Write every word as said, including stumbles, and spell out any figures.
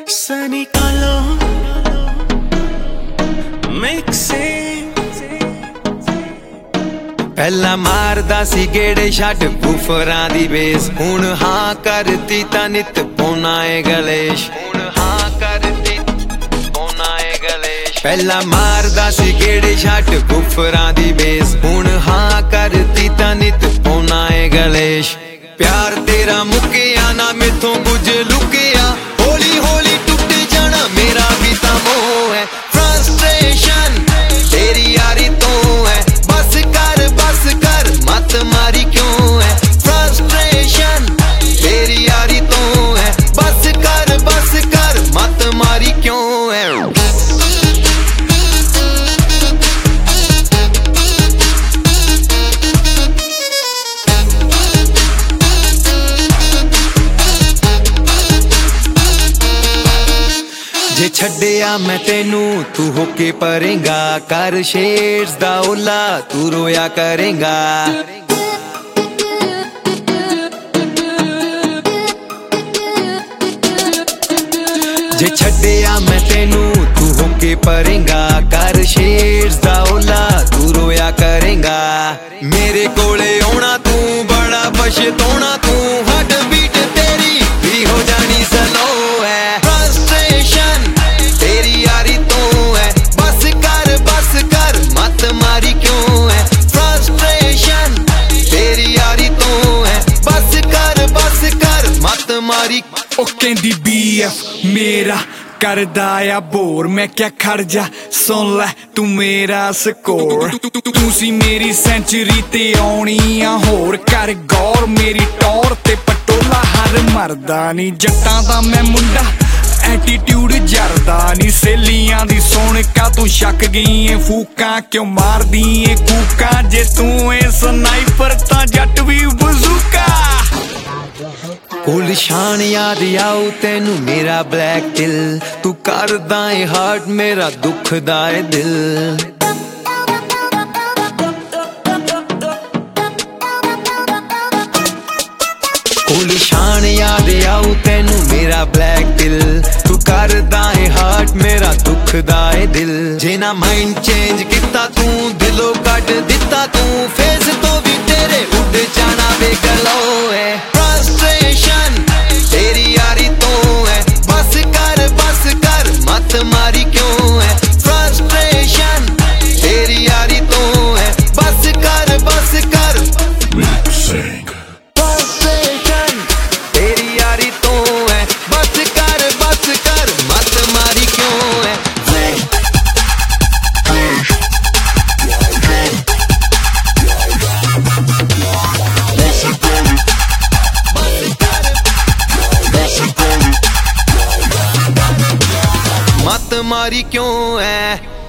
Sunny color mixing पहला मारदा सी गेड़े छड़ बुफरां दी बेस हुण हां करती तां नित पौना ए गलेश हुण हां करती पौना ए गलेश पहला मारदा सी गेड़े छड़ बुफरां दी बेस हुण हां करती तां नित पौना ए गलेश प्यार तेरा मुक्किया ना मेथों कुछ लुकिया होली होली टुट जाना मेरा भी तां मोह है फ्रस्ट्रेशन तेरी यारी तो है बस कर बस कर मत मारी क्यों है फ्रस्ट्रेशन तेरी यारी तो है बस कर बस कर मत मारी क्यों है जे छड्डिया मैं तेनू तू होके परेगा कर शेड्स दा ओला तू रोया करेगा जे छड्डिया मैं तेनू तू होके परेगा कर शेड्स दा ओला तू रोया करेगा मेरे कोले आना तू बड़ा पछताना तू हट बीट तेरी भी हो जानी स्लो है फ्रस्ट्रेशन तेरी यारी तो है बस कर बस कर मत मारी क्यों है फ्रस्ट्रेशन तेरी यारी तो है बस कर बस कर मत मारी ओ कहंदी बी एफ मेरा करदा आ बोर मैं क्या खड़ जा सुन लै तू मेरा स्कोर तू सी मेरी सेंचुरी ते आउणी आ होर कर गौर मेरी टौर ते पटोला हर मरदा नी जट्टां दा मैं मुंडा एटीट्यूड जरदा नी सहेलियां दी सुन का तू शक गई है फूका क्यों मार दी है कूका जे तू है स्नाइपर तां जट भी बजूका गुलशान याद आऊ तेनू मेरा ब्लैक दिल तू करदा है हार्ट मेरा दुखदा है दिल गुलशान याद आऊ तेनू मेरा ब्लैक दिल तू करदा है हार्ट मेरा दुखदा है दिल जे ना माइंड चेंज किता तू दिलों कट दिता तू फेस तो भी तेरे उड़ जाना बेगलो है फ्रस्ट्रेशन तेरी यारी तो है बस कर बस कर मत मारी क्यों है फ्रस्ट्रेशन तेरी यारी तो है बस कर बस कर फ्रस्ट्रेशन तेरी यारी तो है बस कर बस कर मत मारी क्यों है मत मारी क्यों है।